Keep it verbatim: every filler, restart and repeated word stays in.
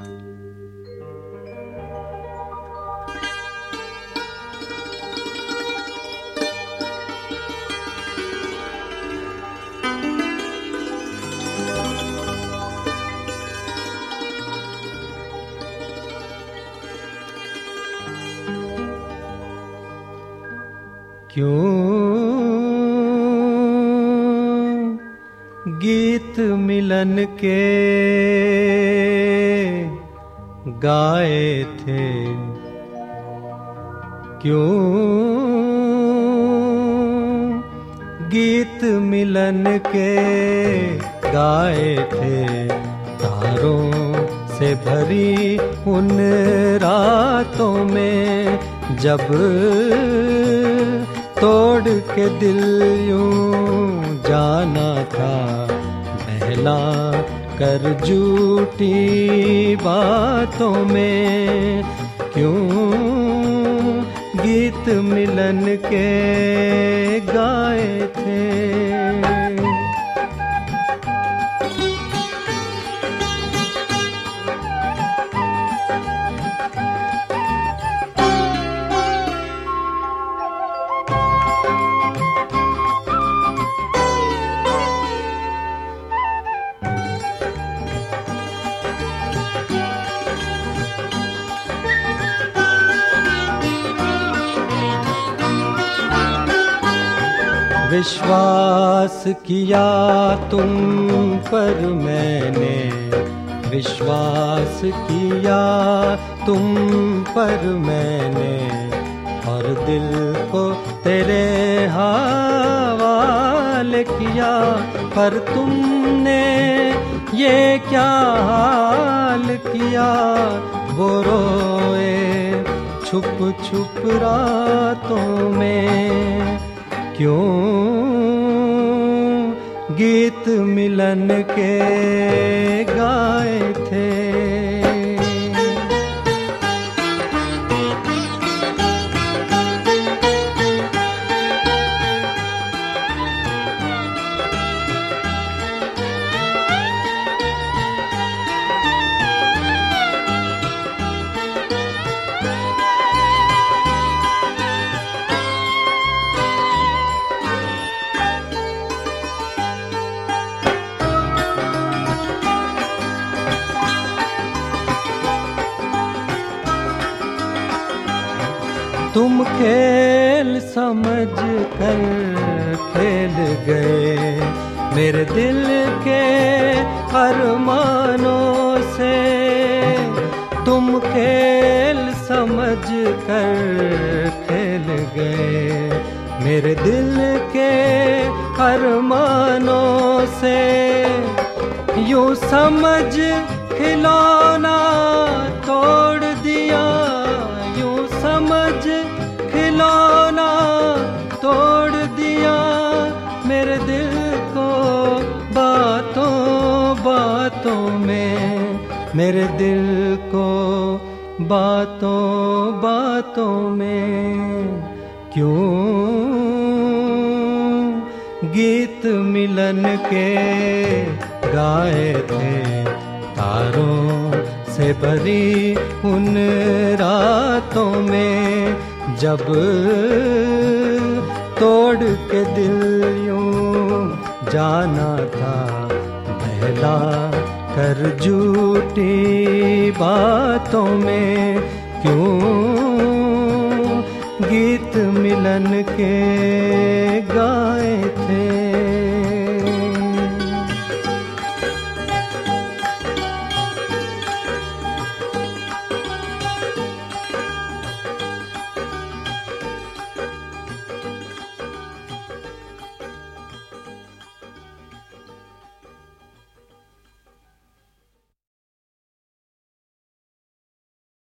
क्यों गीत मिलन के गाए थे, क्यों गीत मिलन के गाए थे, तारों से भरी उन रातों में जब तोड़ के दिल यूं जाना था, बहला कर झूठी बातों में। क्यों गीत मिलन के गाए थे। विश्वास किया तुम पर मैंने, विश्वास किया तुम पर मैंने, और दिल को तेरे हवाले किया, पर तुमने ये क्या हाल किया। वो रोए छुप छुप रातों में, क्यों गीत मिलन के गाए थे। तुम खेल समझ कर खेल गए मेरे दिल के अरमानों से। तुम खेल समझ कर खेल गए मेरे दिल के अरमानों से। यूं समझ खिलौना तोड़ दिया, यूं समझ खिलौना तोड़ दिया, मेरे दिल को बातों बातों में, मेरे दिल को बातों बातों में। क्यों गीत मिलन के गाए थे, तारों से भरी उन रातों में जब तोड़ के दिल यूं जाना था, बहला कर झूठी बातों में। क्यों गीत मिलन के गाए थे।